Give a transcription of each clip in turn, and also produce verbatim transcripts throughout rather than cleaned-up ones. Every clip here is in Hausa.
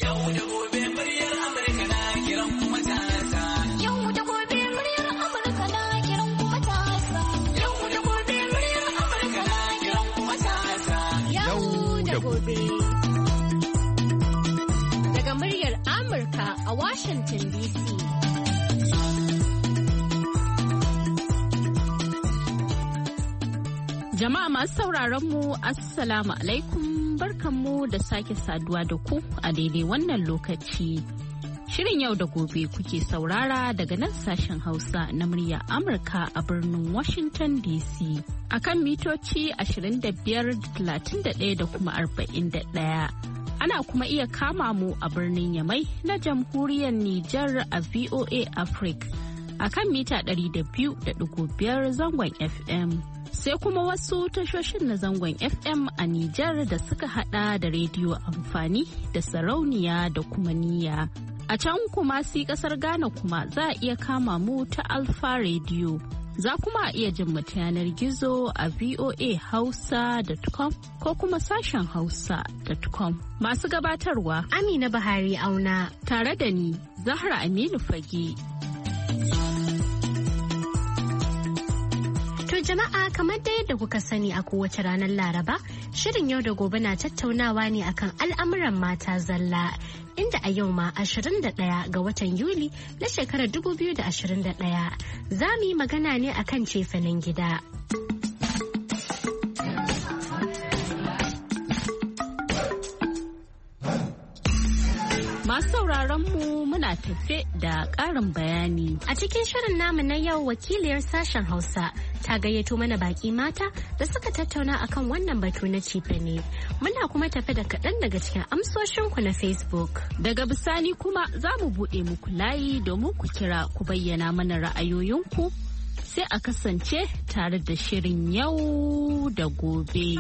Daga muryar Amurka a Washington D C. Jama'a masu sauraron mu Assalamu alaikum, barkanmu da sake saduwa da ku a daidai wannan lokaci. Shirin yau da gobe kuke saurara daga nan sashen Hausa na murya Amurka a birnin Washington D C. A kan mitoci ashirin da biyar, talatin da ɗaya da kuma arba'in da ɗaya. Ana kuma iya kama mu a birnin Yamai na jamhuriyar Nijar a V O A Africa a kan mita ɗari da biyu da ɗigo biyar zangon F M. Sai kuma wasu tashoshin na zangon F M a Nijar da suka hada da rediyo amfani da sarauniya da kuma niyya. A can kuma si kasar Ghana kuma za a iya kama mu ta Alpha Radio. Za kuma a iya jin mu ta yanar gizo a v o a hausa dot com ko kuma sashen hausa dot com. Masu gabatarwa Amina Buhari Auna tare da ni Zahra Aminu Fage. To jama'a, kamar da yadda kuka sani a kowace ranar Laraba, shirin yau da gobe na tattaunawa ne akan al'amuran mata zalla. Inda a yau ma ashirin da ɗaya ga watan Yuli na shekarar dubu biyu da ashirin da ɗaya za mu yi magana ne akan cefanen gida. Masu sauraron mu muna tafe da ƙarin bayani. A cikin shirin namu na yau, wakiliyar sashen Hausa ta gayyato mana baki mata da suka tattauna akan wannan batu na cefane. Muna kuma tafe da kaɗan daga cikin amsoshinku na Facebook. Daga bisani kuma za mu buɗe muku layi domin ku kira ku bayyana mana ra'ayoyinku. Sai a kasance tare da shirin yau da gobe.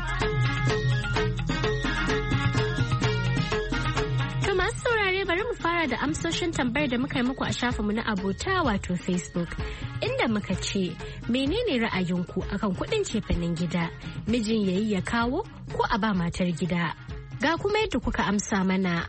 Bari mu fara da amsoshin tambayar da muka yi muku a shafinmu na abota wato Facebook, inda muka ce menene ra'ayinku akan kuɗin cefanen gida, mijin yayi ya kawo ko a ba matar gida. Ga kuma yadda kuka amsa mana.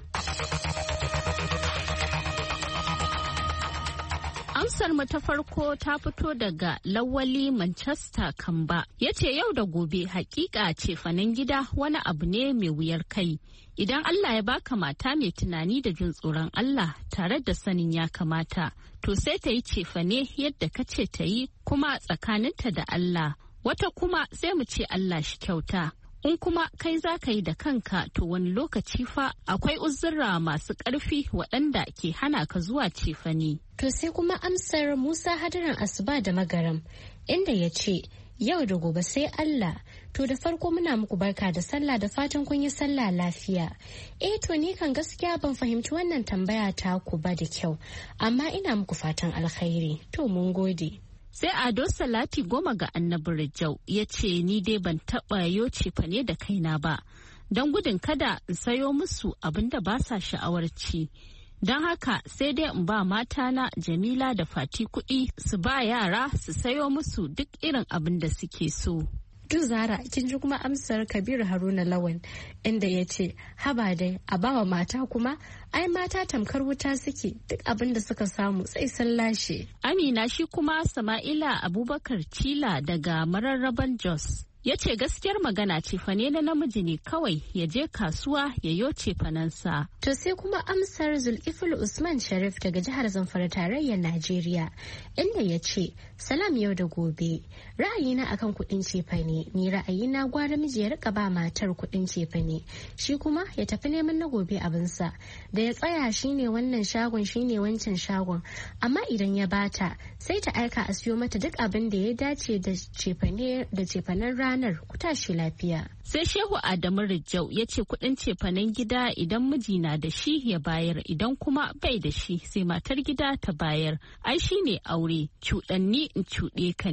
Amsar mu ta farko ta fito daga Lawali Manchester Kamba. Ya ce yau da gobe hakika cefanen gida wani abu ne mai wuyar kai. Idan Allah ya baka mata mai tunani da jin tsoron Allah tare da sanin ya kamata, to sai ta yi cefane yadda ka ce ta yi kuma tsakaninta da Allah. Wata kuma sai mu ce Allah shi kyauta. In kuma kai za ka yi da kanka, to wani lokaci fa akwai uzurra masu ƙarfi waɗanda ke hana ka zuwa cefane. To sai kuma amsar Musa Hadaran Asuba da Magaram, inda ya ce yau da gobe sai Allah. To da farko muna muku barka da sallah da fatan kun yi sallah lafiya. Eh to ni kan gaskiya ban fahimci wannan tambaya ta ku ba da kyau, amma ina muku fatan alkhairi. To mun gode. Sai Ado Salati Goma ga Annabi Rijau ya ce ni dai ban taɓa yo cefane da kaina ba, don gudun kada in sayo musu abin da ba sa sha'awar ci. Don haka sai dai in ba matana Jamila da Fati kuɗi su ba yara su sayo musu duk irin abin da suke so. Duk Zara, kin ji kuma amsar Kabiru Haruna Lawan, inda ya ce haba dai a bawa mata kuma ai mata tamkar wuta suke, duk abin da suka samu sai sun lashe. Amina shi kuma Sama'ila Abubakar Cila daga Mararraban Jos. Ya ce gaskiyar magana cefane na namiji ne kawai ya je kasuwa ya yo cefanensa. To sai kuma amsar Zulkifil Usman Sharif daga jihar Zamfara tarayyar Najeriya, inda ya ce salam yau da gobe, ra'ayina akan kuɗin cefane, ni ra'ayina gwara miji ya rika ba matar kuɗin cefane, shi kuma ya tafi neman na gobe abinsa, da ya tsaya shine wannan shagon shine wancan shagon, amma idan ya bata sai ta aika a siyo mata duk abin da ya dace da cefane da cefanen rana. Ranar ku tashi lafiya. Sai Shehu Adamu Rijau ya ce kuɗin cefanen gida idan miji na da shi ya bayar, idan kuma bai da shi sai matar gida ta bayar. Ai shi ne aure, cuɗanni in cuɗe ka ne.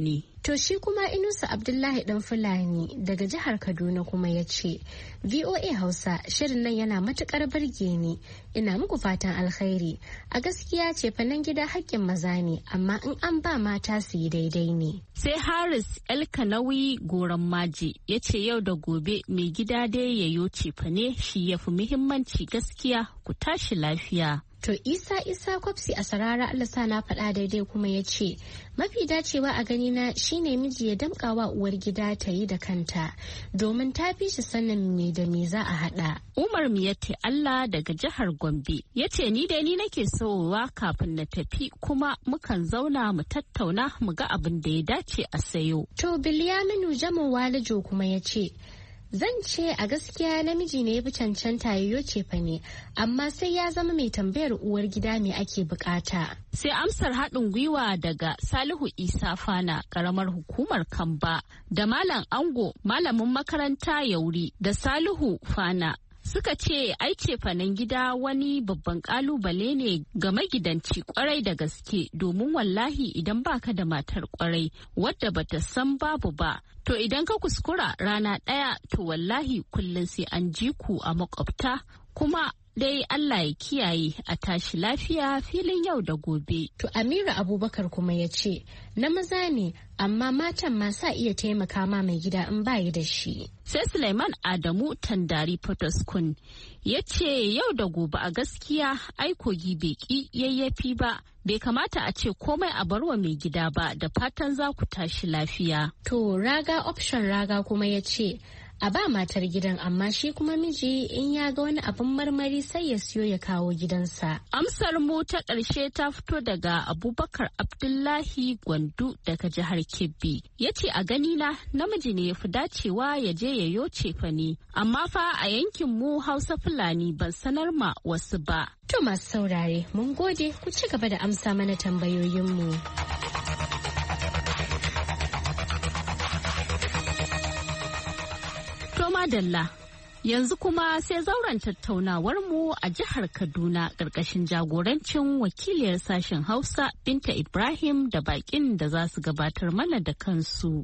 To shi kuma Inusa Abdullahi dan Fulani daga jihar Kaduna kuma ya ce, V O A Hausa shirin nan yana matukar burge ni, ina muku fatan alkhairi. A gaskiya ce fanan gida haƙƙin maza ne, amma in an ba mata su yi daidai ne. Sai Haris Elkanawi Goran Maji ya ce yau da gobe mai gida dai ya yo cefane shi ya fi muhimmanci gaskiya, ku tashi lafiya. To Isa Isa Kwafsi a Sarara Allah sa na faɗa daidai kuma ya ce mafi dacewa a ganina shine miji ya damƙawa uwar gida ta yi da kanta domin ta fi shi sanin me da me za a haɗa. Umar Miyatti Allah daga jihar Gombe ya ce ni dai ni nake sowa kafin na tafi kuma mukan zauna mu tattauna mu ga abin da ya dace a sayo. To Bilyaminu Jamo Walijo kuma ya ce zan ce a gaskiya namiji ne ya fi cancanta yayyo cefa ne, amma sai ya zama mai tambayar uwar gida me ake bukata. Sai amsar haɗin gwiwa daga Salihu Isa Fana ƙaramar hukumar Kamba da Malam Ango malamin makaranta Yauri da Salihu Fana. Suka ce ai cefanen gida wani babban kalubale ne ga magidanci kwarai da gaske domin wallahi idan baka da matar kwarai wadda bata san babu ba to idan ka kuskura rana ɗaya to wallahi kullum sai an ji ku a makwabta kuma dai Allah ya kiyaye a tashi lafiya filin yau da gobe. To Aminu Abubakar kuma ya ce na maza ne amma matan ma sa iya taimaka ma mai gida in bayi da shi. Sai Sulaiman Adamu Tandari Potoskun ya ce yau da gobe a gaskiya aikogi bai ki yayyafi ba bai kamata a ce komai a barwa mai gida ba da fatan za ku tashi lafiya. To Raga Option Raga kuma ya ce a ba matar gidan amma shi kuma miji in ya ga wani abin marmari sai ya siyo ya kawo gidansa. Amsar mu ta ƙarshe ta fito daga Abubakar Abdullahi Gwandu daga jihar Kebbi. Ya ce a ganina namiji ne ya fi dacewa ya je ya yo cefane amma fa a yankin mu Hausa Fulani ban sanar ma wasu ba. To masu saurare mun gode ku ci gaba da amsa mana tambayoyinmu. Madalla yanzu kuma sai zauren tattaunawar mu a jihar Kaduna ƙarƙashin jagorancin wakiliyar sashen Hausa Binta Ibrahim da baƙin da za su gabatar mana da kansu.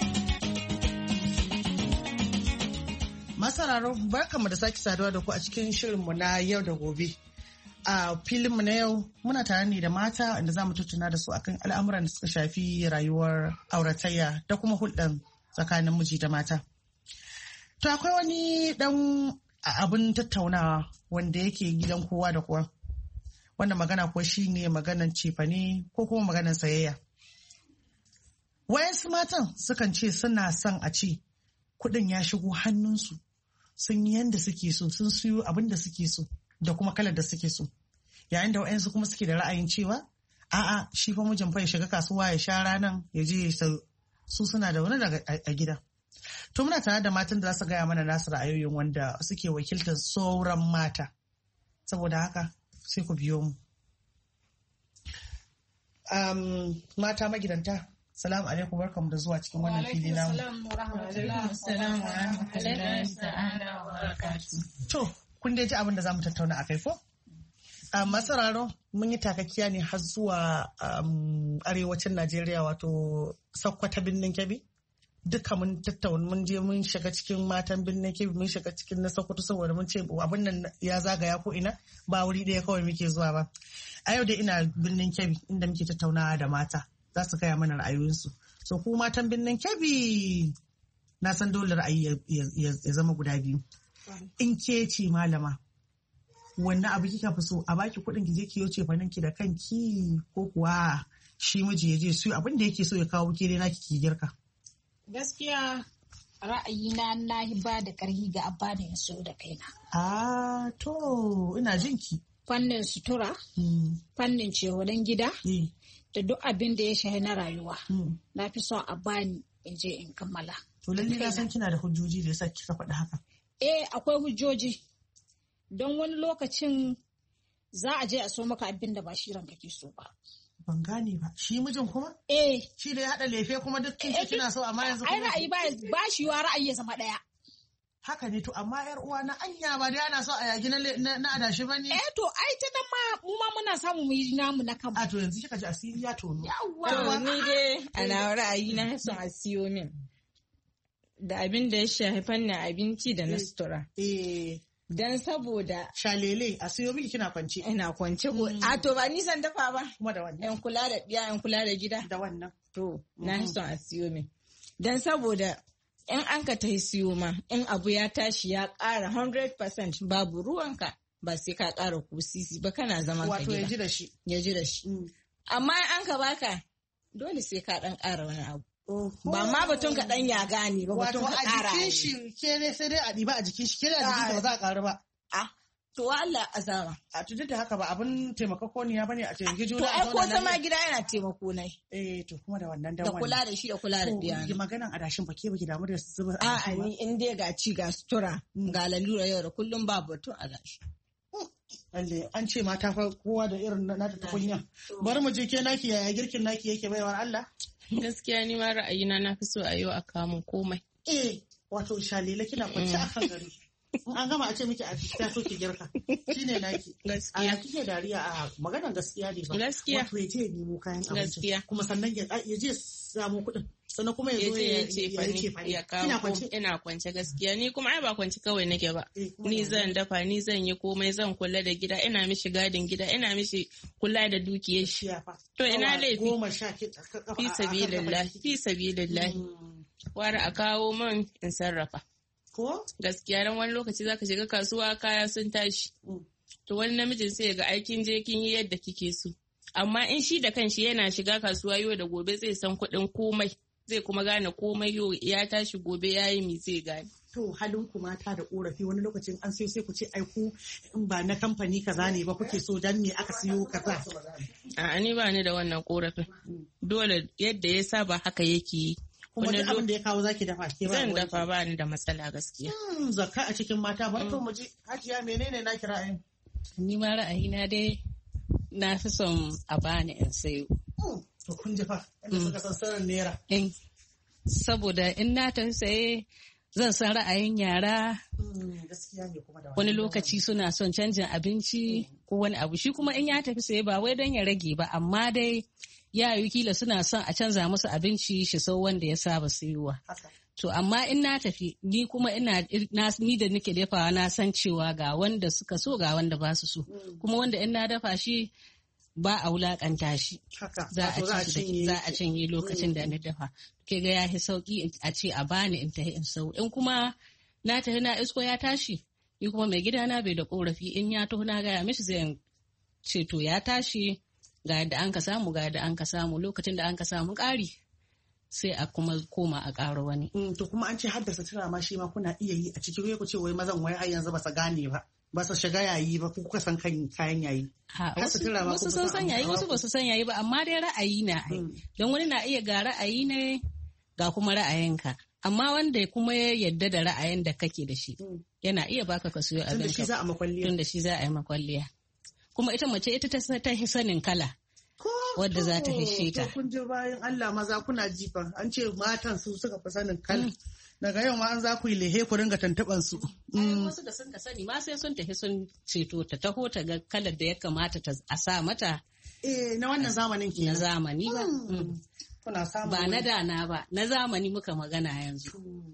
Masararo barkanmu da sake saduwa da ku a cikin shirinmu na yau da gobe. A filinmu na yau muna tare ne da mata inda za mu tattauna da su akan al'amuran da suka shafi rayuwar auratayya da kuma hulɗar tsakanin miji da mata. To akwai wani ɗan abin tattaunawa wanda yake gidan kowa da kowa. Wanda magana ko shi ne maganan cefane ko kuma maganan sayayya. Wayansu matan sukan ce suna son a ce kuɗin ya shigo hannunsu. Sun yi yanda suke so, sun siyo abin da suke so da kuma kalar da suke so. Yayin da wayansu kuma suke da ra'ayin cewa a'a shi fa mijin fa ya shiga kasuwa ya sha ranan ya je su suna da wani daga a gida. To muna tare da matan da za su gaya mana nasu ra'ayoyin wanda suke wakiltar sauran mata. Saboda haka sai ku biyo mu. Um, mata magidanta, salamu alaikum barkamu da zuwa cikin wannan fili namu. To, kun dai ji abin da za mu tattauna a kai ko? Um, masararo mun yi takakkiya ne har zuwa um, arewacin Najeriya wato Sokoto birnin Kebbi. Duka mun tattauna mun je mun shiga cikin matan birnin Kebbi mun shiga cikin na Sokoto saboda mun ce abin nan ya zagaya ko ina ba wuri ɗaya kawai muke zuwa ba. A yau dai ina birnin Kebbi inda muke tattaunawa da mata za su gaya mana ra'ayoyinsu. So ku matan birnin Kebbi na san dole ra'ayi ya zama guda biyu. In ke ce malama wannan abu kika fi so a baki kuɗin ki je ki yoce fanin ki da kanki ko kuwa shi miji ya je su abin da yake so ya kawo ke dai naki ki girka. Gaskiya ra'ayina na ba da ƙarfi ga abba da ya so da kaina. Ah, to ina jin ki. Fannin sutura, mm. fannin cewaden gida, mm. da duk abin da ya shahi na rayuwa. Mm. Na fi son a bani in je in kammala. To lalle na san kina da hujjoji da yasa kika faɗi haka. Eh, akwai hujjoji. Don wani lokacin za a je a so maka abin da ba shi ranka ke so ba. Ban gane ba. Shi mijin kuma? Eh. Shi da ya haɗa lefe kuma duk kin kina so amma yanzu kuma. Ai ra'ayi ba ba shi wa ra'ayi ya zama ɗaya. Haka ne to amma yar uwa na anya ba dai ana so a yagi na na adashi bane. Eh to ai ta nan ma mu ma muna samu mu yi namu na kanmu. A to yanzu kika ji asiri ya tono. To ni dai ana ra'ayi na son a siyo min. Da abin da ya shafi fannin abinci da na sutura. Eh. Dan saboda shalele a siyo miki kina kwance. Ina kwance ko a to ba ni san dafa ba. Kuma da wannan. Yan kula da ɗiya yan kula da gida. Da wannan. To na son a siyo min. Dan saboda in an ka ta siyo ma in abu ya tashi ya ƙara one hundred percent babu ruwanka ba sai ka ƙara ko sisi ba kana zaman ka gida. Wato ya ji da shi. Ya ji da shi. Amma an ka baka dole sai ka ɗan ƙara wani abu. Ba ma batun ka dan ya gane ba batun ka ƙara. Wato a jikin shi ke ne sai dai a ɗiba a jikin shi ke da a jikin ba za a ƙaru ba. Ah to Allah azama. A tudu da haka ba abin taimako ne ya bane a taimaki juna. To ai ko zama gida yana taimako nai. Eh to kuma da wannan dan wannan. Da kula da shi da kula da diya. To maganan adashin ba ke baki damu da zuba. A'a ni in dai ga ci ga sutura ga lalura yau da kullum ba batun adashi. Lalle an ce mata fa kowa da irin nata ta kunya. Bari mu je ke naki yaya girkin naki yake baiwar Allah. Gaskiya ni ma ra'ayina na fi so a yau a kamun komai. Eh, wato shalila kina kwanci a kan gari. An gama a ce miki a ta so ki girka. Shine naki. Gaskiya. A kike dariya a maganar gaskiya ne ba. Gaskiya. Wato ya je nemo kayan abinci. Gaskiya. Kuma sannan ya je samu kuɗin. Sannan kuma ya zo ya ce fa ya kawo ina kwance gaskiya ni kuma ai ba kwance kawai nake ba. Ni zan dafa ni zan yi komai zan kula da gida ina mishi gadin gida ina mishi kula da dukiyar shi. To ina laifi. Goma sha ki fi sabilillah fi sabilillah. Wara a kawo man in sarrafa. Ko? Gaskiya dan wani lokaci zaka shiga kasuwa kaya sun tashi. To wani namijin sai ga aikin je kin yi yadda kike so. Amma in shi da kanshi yana shiga kasuwa yau da gobe zai san kuɗin komai. Zai kuma gane komai yau ya tashi gobe ya yi mi zai gane. To halin ku mata da korafi wani lokacin an siyo sai ku ce ai ku ba na kamfani kaza ne ba kuke so dan me aka siyo kaza. A'a ni ba ni da wannan korafin. Dole yadda ya saba haka yake yi. Kuma duk abin da ya kawo zaki dafa ke ba. Zan dafa ba ni da matsala gaskiya. Zakka a cikin mata bar to mu ji Hajiya menene naki ra'ayin? Ni ma ra'ayina dai na fi son a bani in sayo. To kun ji fa inda suka san sirrin naira. Saboda in na tafi saye zan san ra'ayin yara. Wani lokaci suna son canjin abinci ko wani abu shi kuma in ya tafi saye ba wai don ya rage ba amma dai ya yi kila suna son a canza musu abinci shi sau wanda ya saba sayowa. To amma in na tafi ni kuma ina ni da nake dafawa na san cewa ga wanda suka so ga wanda ba su so. Kuma wanda in na dafa shi ba a wulakanta shi. Za a cinye lokacin da na dafa. Ke ga ya fi sauki a ce a bani in tafi in sau. In kuma na tafi na isko ya tashi ni kuma mai gidana bai da korafi in ya taho na gaya mishi zai ce to ya tashi ga yadda an ka samu ga yadda an ka samu lokacin da an ka samu ƙari sai a kuma koma a ƙara wani. To kuma an ce haddasa tura ma shi ma kuna iya yi a cikin ku ce wai mazan wai har yanzu ba su gane ba. Ba su shiga yayi ba kuka san kan kayan yayi. Wasu sun san yayi wasu ba su san yayi ba amma dai ra'ayi na ai. Don wani na iya ga ra'ayi ne ga kuma ra'ayinka. Amma wanda kuma ya yadda da ra'ayin da kake da shi yana iya baka ka siyo abin ka. Tunda shi za a makwalliya. Tunda shi za a yi makwalliya. Kuma ita mace ita ta sanin kala. Wadda za ta hishe ta. Kun ji bayan Allah maza kuna jifa an ce matan su suka fi sanin kala. Daga yau ma an za ku yi lehe ku ringa tantaban su. Wasu da sun ka sani ma sai sun tafi sun ceto ta taho ta ga kalar da ya kamata a sa mata. Eh na wannan zamanin ke. Na zamani ba. Kuna samu. Ba na dana ba na zamani muka magana yanzu.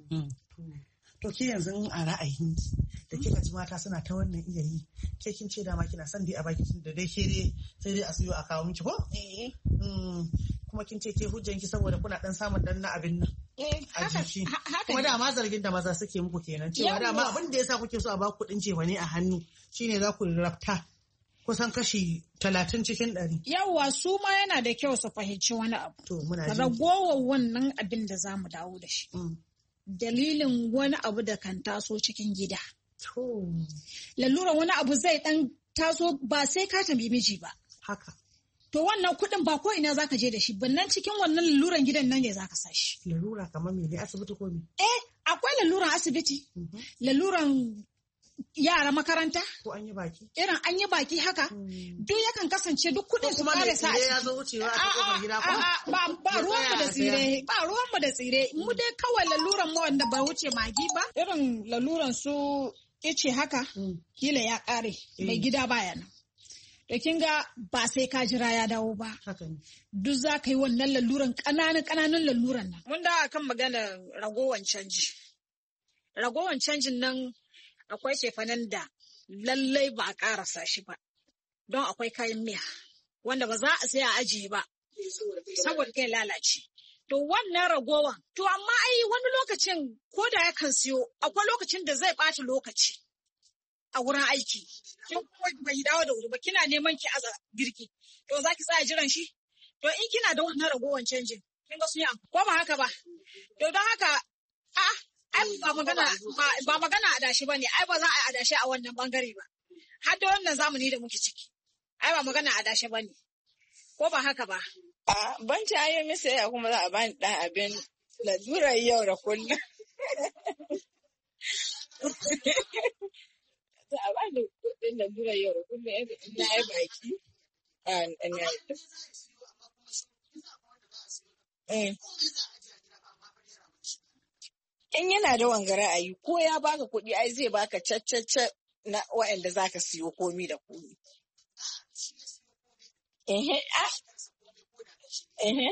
To ke yanzu a ra'ayin da kika ji mata suna ta wannan iya yi ke kin ce dama kina son dai a baki da dai ke dai sai dai a siyo a kawo miki ko? Eh. Kuma kin ce ke hujjanki saboda kuna dan samun dan na abin nan. Eh haka kuma dama zargin da maza suke muku kenan cewa dama abin da yasa kuke so a ba ku kuɗin cewa ne a hannu shine za ku rafta kusan kashi talatin cikin ɗari. Yawwa su ma yana da kyau su fahimci wani abu. To muna jin. Ragowar wannan abin da za mu dawo da shi. Dalilin wani abu da kan taso cikin gida. To. Lalura wani abu zai dan taso ba sai ka tambayi miji ba. Haka. To wannan kuɗin ba ko ina zaka je da shi, bannan cikin wannan laluran gidan nan ne zaka sa shi. Lalura kamar me ne asibiti ko me? Eh, akwai laluran asibiti. Laluran yara makaranta. Ko an yi baki. Irin an yi baki haka. Duk yakan kasance duk kuɗin su kare sa. Kuma ya zo wucewa a kofar gida ko? Ba ba ruwan mu da tsire, ba ruwan mu da tsire. Mu dai kawai laluran mu wanda ba wuce magi ba. Irin laluran su ice haka. Kila ya kare. Mai gida baya nan. Da kin ga ba sai ka jira ya dawo ba. Duk za ka yi wannan laluran ƙananan ƙananan laluran nan. Mun da akan magana ragowan canji. Ragowan canjin nan akwai cefanen da lallai ba a ƙarasa shi ba. Don akwai kayan miya wanda ba za a sai a ajiye ba. Saboda kai lalace. To wannan ragowan. To amma ai wani lokacin ko da yakan siyo akwai lokacin da zai ɓata lokaci. A wurin aiki, kin bai dawo da wuri ba, kina neman ki aza girki, to za ki tsaya jiran shi? To in kina da wannan ragowar canjin, kin ga sun yi ko ba haka ba? To don haka, a ai ba magana ba magana adashi ba ne, ai ba za a yi adashi a wannan bangare ba. Har da wannan zamani da muke ciki, ai ba magana adashi ba ne, ko ba haka ba? A ban ci ayo misa ya kuma za a bani dan abin lalurar yau da kullum. Za a bani kuɗin lalurar yau da kullum yadda ina yi baki. In yana da wanga ra'ayi ko ya baka kuɗi ai zai baka caccacce na waɗanda za ka siyo komi da komi. Ehe, ah, ehe.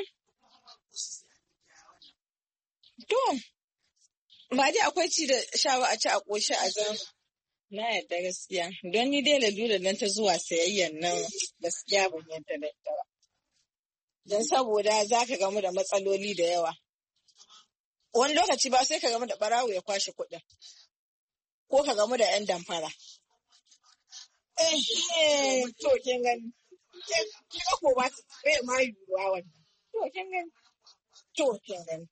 To, ba dai akwai ci da sha ba a ci a ƙoshi a zama. Na yadda gaskiya, don ni dai lalurar nan ta zuwa sayayyan nan gaskiya ban yadda da ita ba. Don saboda za ka gamu da matsaloli da yawa. Wani lokaci ba sai ka gamu da ɓarawo ya kwashe kuɗin. Ko ka gamu da ‘yan damfara. Eh, to kin gani. Kin ga ko ba bai ma yiwuwa wannan. To kin gani. To kin gani.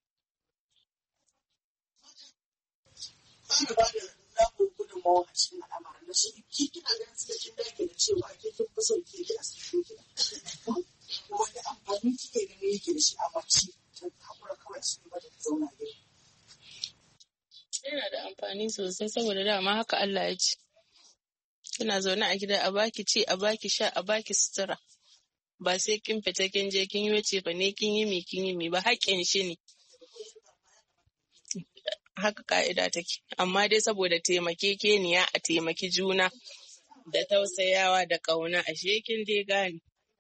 Na ku gudunmawa a cikin al'amarin da shi ki kina ganin suka kin dake da cewa ake kin fi son ki a cikin gida. Wani amfani kike ganin yake da shi a mace ta hakura kawai su ba da zauna gida. Yana da amfani sosai saboda dama haka Allah ya ce. Kina zaune a gida a baki ci, a baki sha, a baki sutura. Ba sai kin fita kin je kin yi wace ba ne kin yi mi kin yi mi ba haƙƙin shi ne. Haka ka'ida take, amma dai saboda taimakekeniya a taimaki juna da tausayawa da ƙauna a shekin dai gane.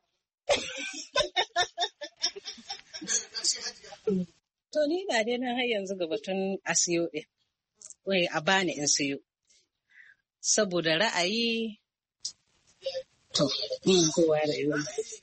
To ni na dai nan har yanzu ga batun a siyo ɗin, wai a bani in siyo. Saboda ra'ayi, to, yin kowa da yiwu.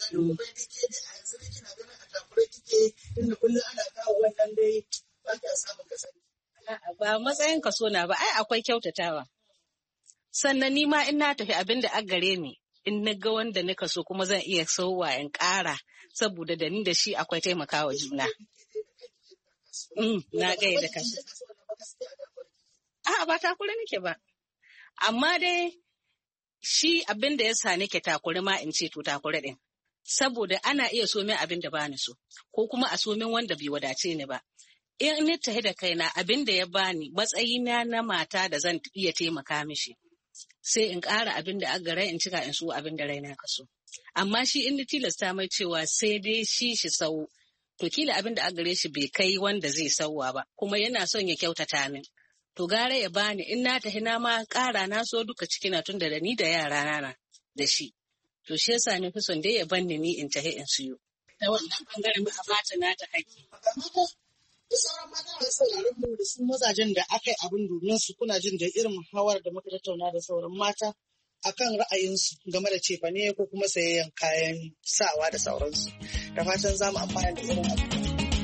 Ba matsayin kaso na ba, ai akwai kyautatawa. Sannan ni ma in na tafi abin da an gare ni, in na ga wanda nika so kuma zan iya sauwa in ƙara, saboda da ni da shi akwai taimakawa juna. Mm, na gaya da kashi. A'a ba takure nake ba. Amma dai shi abin da ya sa nake takure ma in ce to takure ɗin. Saboda ana iya so min abin da bani so, ko kuma a so min wanda bai wadace ni ba. In ni tahi da kaina abin da ya bani matsayina na mata da zan iya taimaka mishi. Sai in ƙara abin da aka rai in cika in so abin da raina ka so. Amma shi in ni tilasta mai cewa sai dai shi shi sau, to kila abin da aka gare shi bai kai wanda zai sauwa ba, kuma yana son ya kyautata min. To gara ya bani in na tahi na ma ƙara na so duka cikina tun da ni da yara na da shi. To shi yasa ni fi son dai ya banni ni in tahi in siyo. Ta wannan bangaren ba a bata na ta haƙƙi. Da sauran mata da sauraron mu da su mazajen da aka yi abin domin su kuna jin da irin muhawar da muka tattauna da sauran mata akan ra'ayinsu game da cefane ko kuma sayayyan kayan sawa da sauransu. Da fatan za mu amfana da irin abu.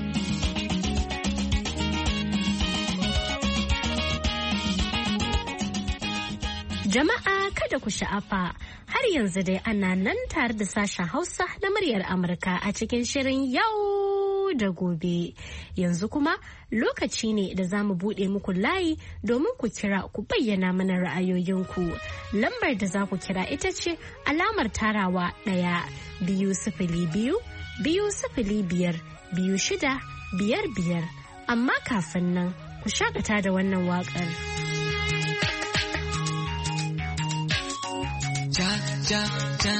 Jama'a kada ku sha'afa har yanzu dai ana nan tare da sashen Hausa na muryar Amurka a cikin shirin yau da gobe. Yanzu kuma lokaci ne da za mu buɗe muku layi domin ku kira ku bayyana mana ra'ayoyinku. Lambar da za ku kira ita ce alamar tarawa ɗaya biyu sifili biyu biyu sifili biyar biyu shida biyar biyar. Amma kafin nan ku shakata da wannan waƙar. ja ja ja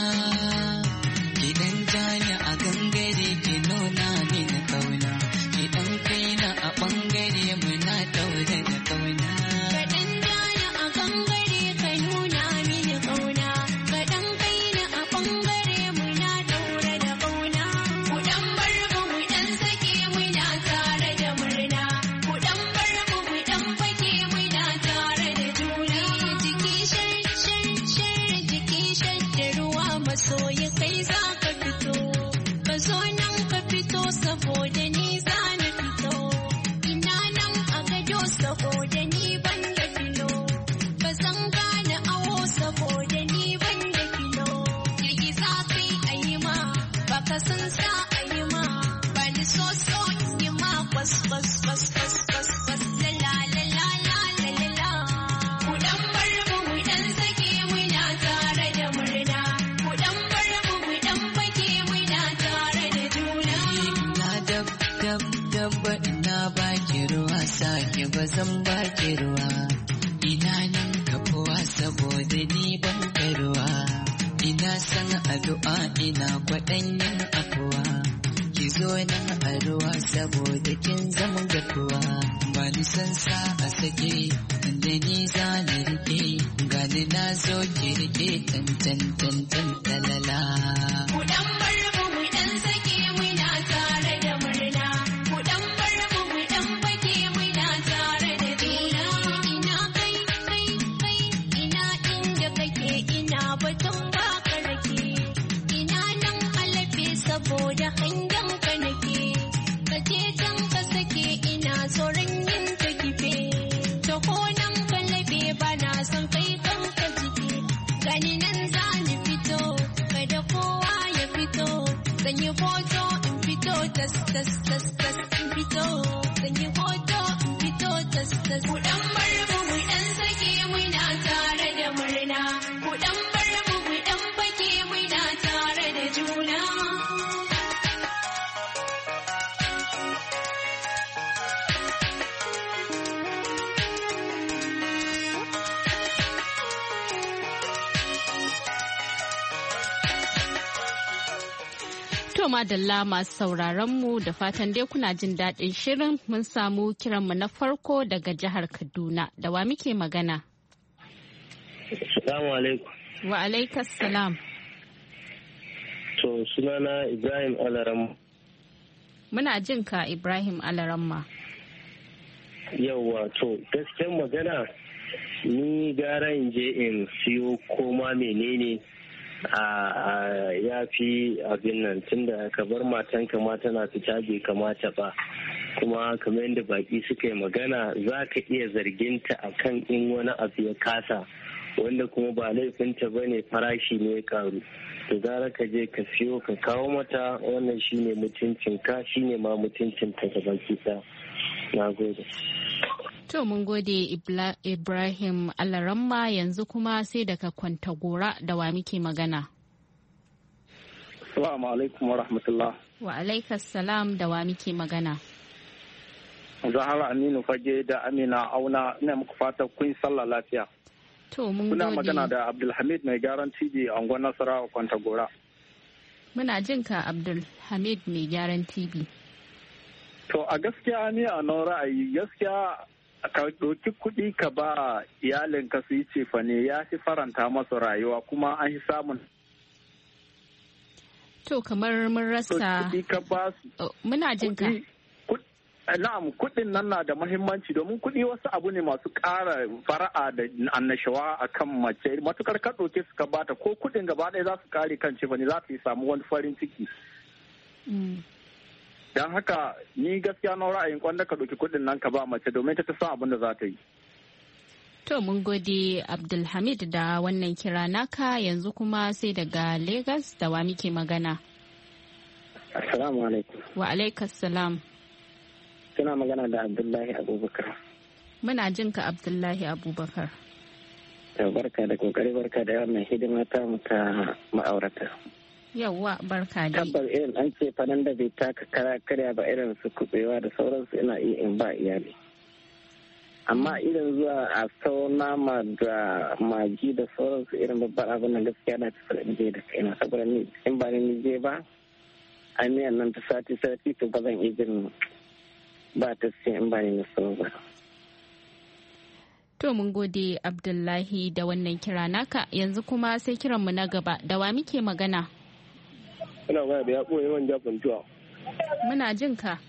kidan jani a gangare ki nuna mini kauna kidan kaina a bangare muna daure da kauna kadan jani a gangare ka nuna mini kauna kadan kaina a bangare muna daure da kauna kudan bar mu mu dan sake muna tare da murna kudan bar mu mu dan fake muna tare da juna jiki shar shar shar jiki shar da ruwa masoyi kai za ka fito ka zo nan ka fito saboda ni za na fito ina nan a gado saboda ni ban da filo ka san gane awo saboda ni ban da filo yi za kai a yi ma ba ka san sa a yi ma ba ni so so in yi ma kwas kwas kwas kwas kwas kwas la la la la la la la la ku dan bar mu mu dan sake muna tare da murna ku dan bar mu mu dan fake muna tare da juna ina dab dab dab ina baki ruwa sake ba zan baki ruwa ina nan kafuwa saboda ni ban da ruwa ina san addu'a ina kwaɗanyin afuwa ki zo nan a ruwa saboda kin zama gafuwa ba ni san sa a sake inda ni za na rike gani na zo ki rike tan tan tan tan talala ku dan bar mu mu dan sake muna tare da murna ku dan bar mu mu dan fake muna tare da juna ina kai kai kai ina inda kake ina batun baka rake ina nan alafe saboda hangen ka nake kaje can ka sake ina tsoron yin ta kife ta konan ka labe ba na son kai kanka jike gani nan za ni fito kada kowa ya fito zan yi hoto in fito tas tas tas tas in fito zan yi hoto in fito tas tas ku dan bar mu mu dan sake muna tare da murna ku dan bar mu mu dan fake muna tare da juna To madalla masu sauraron mu da fatan dai kuna jin daɗin shirin mun samu kiranmu na farko daga jihar Kaduna da wa muke magana. Assalamu alaikum. Wa alaikas salam. To sunana Ibrahim Alaram. Muna jin ka Ibrahim Alaramma. Yawwa to gaskiyar magana ni gara in je in siyo koma menene a ya fi abin nan tunda ka bar matanka ma tana fita bai kamata ba kuma kamar yadda baki suka yi magana za ka iya zarginta akan in wani abu ya kasa wanda kuma ba laifinta ba ne farashi ne ya karu to gara ka je ka siyo ka kawo mata wannan shine mutuncinka shine ma mutuncinta ga baki ta na gode. To mun gode Ibrahim Alaramma yanzu kuma sai daga Kwantagora da wa muke magana. Assalamu alaikum wa rahmatullah. Wa alaikas salam da wa muke magana. Zahara Aminu Fage da Amina Auna ina muku fata kun sallah lafiya. To mun gode. Kuna magana da Abdulhamid mai gyaran T V a Angon Nasarawa Kwantagora. Muna jin ka Abdulhamid mai gyaran T V. To a gaskiya ni a nan ra'ayi gaskiya ka ɗauki kuɗi ka ba iyalinka su yi cefa ne ya fi faranta masa rayuwa kuma an yi samun. To kamar mun rasa. Kuɗi ka ba su. Muna jin ka. Na'am kuɗin nan na da muhimmanci domin kuɗi wasu abu ne masu ƙara fara'a da annashawa a kan mace matukar ka ɗauke su ka bata ko kuɗin gaba ɗaya za su kare kan cefa ne za su yi samu wani farin ciki. Don haka ni gaskiya na ra'ayin kwanda ka ɗauki kuɗin nan ka ba mace domin ta ta san abin da za ta yi. To mun gode Abdulhamid da wannan kira naka yanzu kuma sai daga Lagos da wa muke magana. Assalamu alaikum. Wa alaikas salam. Suna magana da Abdullahi Abubakar. Muna jin ka Abdullahi Abubakar. To barka da kokari barka da wannan hidima ta mu ta ma'aurata. Yawwa barka dai. Tabbas irin an ce fanan da bai taka kara karya ba irin su kubewa da sauransu ina iya in ba iyali. amma irin zuwa a sau nama da magi da sauransu irin babbar abin da gaskiya na tafi da je da kaina saboda ni in ba ni je ba a miyan nan ta sati sati to ba zan iya jin ba ta sai in ba ni na sau ba. To mun gode Abdullahi da wannan kira naka yanzu kuma sai kiranmu na gaba da wa muke magana? Ina magana da ya ɓoye man jafin tuwa. Muna jin ka.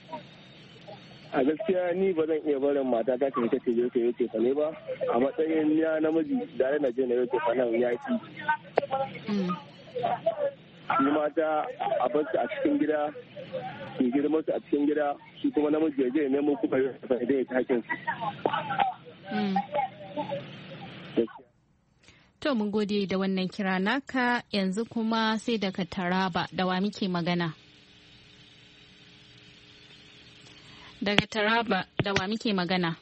A gaskiya ni ba zan iya barin mata ta ce ce yau yau ce ne ba a matsayin ya namiji da na je na yau ce nan ya ci. Shi mata a bar su a cikin gida su girma su a cikin gida shi kuma namiji ya je nemo kuma ya da ya ta hakin su. To mun gode da wannan kira naka yanzu kuma sai daga Taraba da wa muke magana. Daga Taraba da wa muke magana.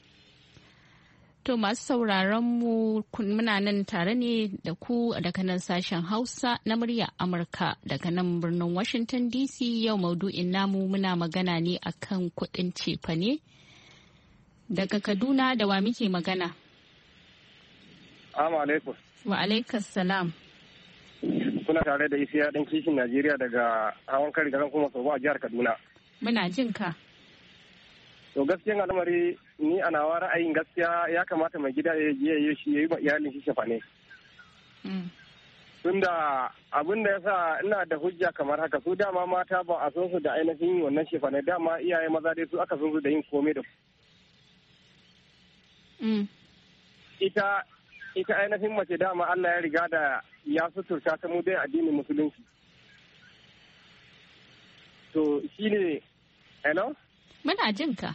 To masu sauraron mu muna nan tare ne da ku daga nan sashen Hausa na murya Amurka daga nan birnin Washington D C yau maudu'in namu muna magana ne akan kuɗin cefane. Daga Kaduna da wa muke magana? Assalamu alaikum. Wa alaikas salam. Kuna tare da Isiya ɗan kishin Najeriya daga hawan kari garin kuma Sobo a jihar Kaduna. Muna jin ka. To gaskiyan al'amari ni a nawa ra'ayin gaskiya ya kamata mai gida ya yi shi ya yi ma iyalin shi shafa ne. Tunda abin da ya sa ina da hujja kamar haka su dama mata ba a son su da ainihin wannan shafa ne dama iyaye maza dai su aka son su da yin komai da ita ita ainihin mace dama Allah ya riga da ya suturta ta mu dai addinin musulunci. To shine hello? Muna jin ka.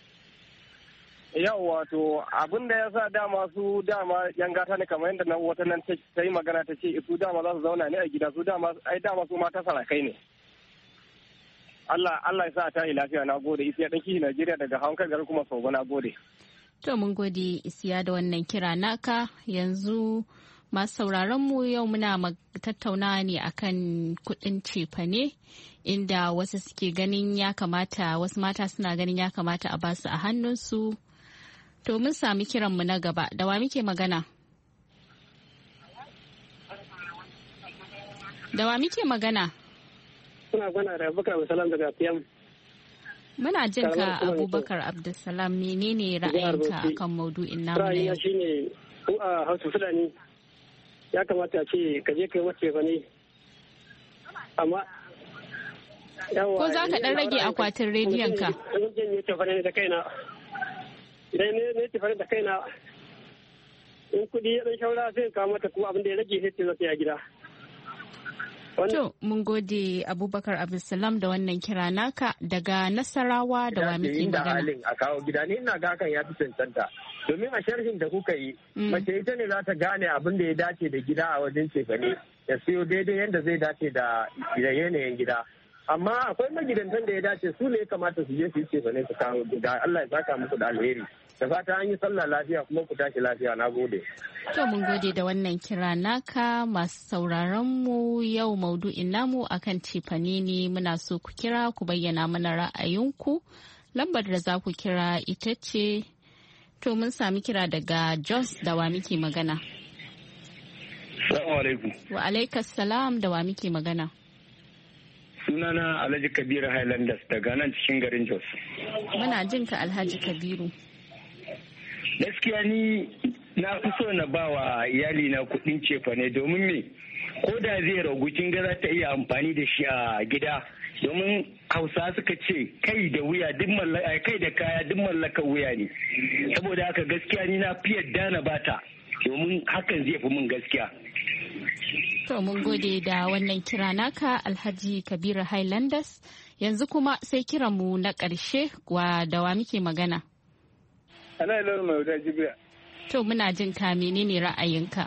Yawwa to abin da ya sa dama su dama yan gata ne kamar yadda nan wata nan ta yi magana ta ce su dama za su zauna ne a gida su dama ai dama su mata sarakai ne. Allah Allah ya sa ta yi lafiya na gode isiya dan kishi Najeriya daga hankali garin kuma Sobo na gode. To mun gode isiya da wannan kira naka yanzu masu sauraron mu yau muna tattaunawa ne akan kuɗin cefane inda wasu suke ganin ya kamata wasu mata suna ganin ya kamata a basu a hannunsu. To mun sami kiran mu na gaba da wa muke magana? Da wa muke magana? Kuna gana da Abubakar Abdulsalam daga Fiyam. Muna jin ka Abubakar Abdulsalam menene ra'ayinka akan maudu'in namu na yau? Ra'ayina shine ko a Hausa Fulani ya kamata a ce ka je kai mace fa ne. Amma ko za ka dan rage akwatin rediyon ka? Zan yi tafa ne da kaina. Idan ne ne tafa da kaina in kudi ya dan shaura sai ka mata kuma abin da ya rage sai ta zata gida. To, mun gode Abubakar Abdulsalam da wannan kira naka daga Nasarawa da wa muke magana. halin a kawo gida ni ina ga hakan ya fi cancanta. Domin a sharhin da kuka yi, mace ita ne za ta gane abin da ya dace da gida a wajen cefane, ya siyo daidai yadda zai dace da yanayin gida. Amma akwai magidantan da ya dace su ne ya kamata su je su yi cefane su kawo gida. Allah ya saka muku da alheri. Da fata an yi sallah lafiya kuma ku tashi lafiya na gode. To mun gode da wannan kira naka masu sauraron mu yau maudu'in namu akan cefane ne muna so ku kira ku bayyana mana ra'ayinku. Lambar da za ku kira ita ce to mun sami kira daga Jos da wa muke magana. Assalamu alaikum. Wa alaikas salam da wa muke magana. Sunana Alhaji Kabiru Highlanders daga nan cikin garin Jos. Muna jin ka Alhaji Kabiru. Gaskiya ni na fi so na ba wa iyali na kuɗin cefane domin me ko da zai ragu kin ga za ta iya amfani da shi a gida domin Hausa suka ce kai da wuya duk mallaka kai da kaya duk mallakar wuya ne saboda haka gaskiya ni na fi yadda na bata domin hakan zai fi mun gaskiya. To mun gode da wannan kira naka Alhaji Kabiru Highlanders yanzu kuma sai kiranmu na ƙarshe wa da wa muke magana. Ana ilawar mai wuta jibiya. To muna jin ka menene ra'ayinka?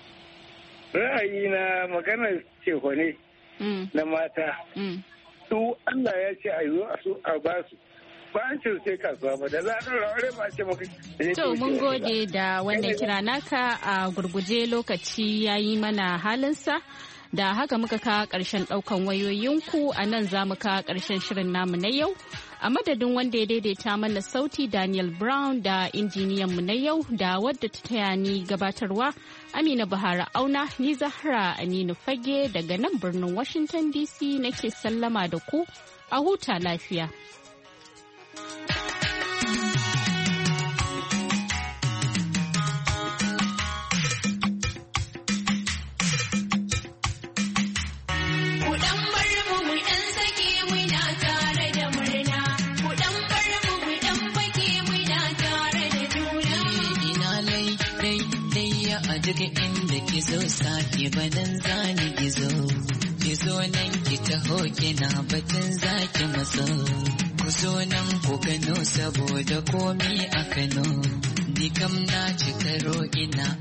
Ra'ayi na maganar ceho ne na mata. Su Allah ya ce a zo a su a ba su. Ba an ce sai kasuwa ba da zaɗin rawar ba ce maka. To mun gode da wannan kira naka a gurguje lokaci ya yi mana halinsa. Da haka muka kawo ƙarshen ɗaukan wayoyinku a nan za mu kawo ƙarshen shirin namu na yau. A madadin wanda ya daidaita mana sauti Daniel Brown da injiniyan mu na yau da wadda ta taya ni gabatarwa Amina Bahara Auna, ni Zahra Aminu Fage daga nan birnin Washington D C nake sallama da ku a huta lafiya. Duk inda ki zo sake banan zani gizo, ki zo nan ki taho kina batun zaki matso, ku zo nan ku gano saboda komi a Kano, ni kam na ci karo ina